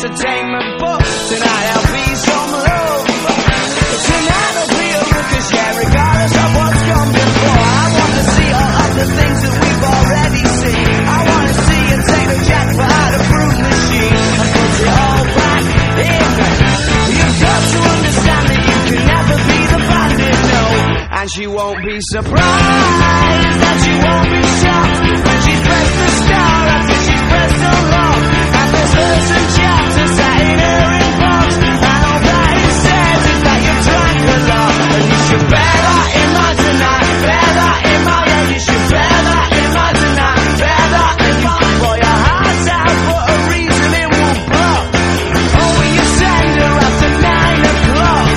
entertainment, but tonight there'll be some love. Tonight there'll be a ruckus, yeah, regardless of what's gone before. I want to see all of the things that we've already seen. I want to see you take the jackpot out of Fruit Machine and put it all back in. You've got to understand that you can never be the bandit, no. And she won't be surprised, that she won't be shocked when she's pressed the star after she's pressed so long. And there's verse and chapter sat in her inbox, and all that it says is that you drank a lot. And you should bear that in mind tonight, bear that in mind, yeah, you should bear that in mind tonight, bear that, and you can pour your heart out for a reason it will block. Oh, when you send her after 9 o'clock.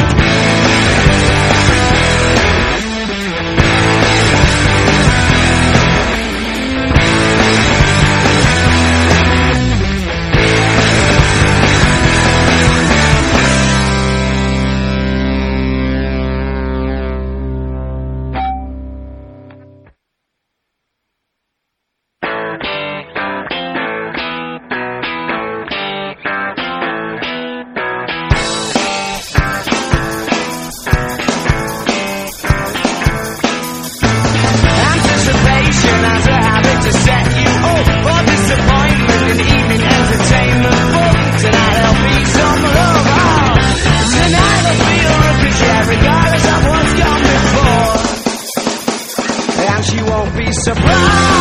Anticipation has a habit to set you up for disappointment in evening entertainment. But tonight there'll be some love. Oh, tonight there'll be a ruckus, yeah, regardless of what's gone before. And she won't be surprised.